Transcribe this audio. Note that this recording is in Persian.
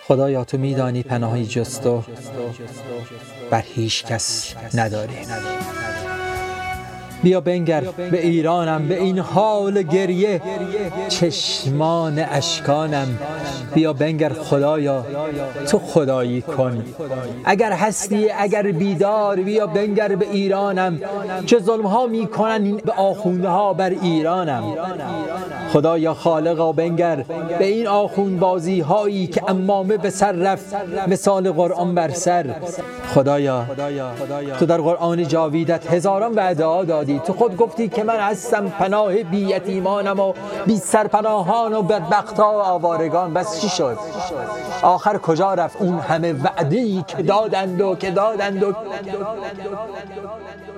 خدایا تو میدانی پناهی جز تو بر هیچ کس نداری. بیا بنگر به ایرانم، به این حال گریه چشمان اشکانم. بیا بنگر خدایا تو خدایی کن، اگر هستی اگر بیدار. بیا بنگر به ایرانم که ظلم ها میکنن به آخونده ها بر ایرانم. خدایا خالقا بنگر به این آخوند بازی هایی که امامه به سر رفت مثال قرآن بر سر. خدایا تو در قرآن جاویدت هزاران وعده ها دادی. تو خود گفتی که من هستم پناه بی یتیمانم و بی سرپناهان و بدبخت ها و آوارگان. بس چی شد؟ آخر کجا رفت اون همه وعده‌ای که دادند و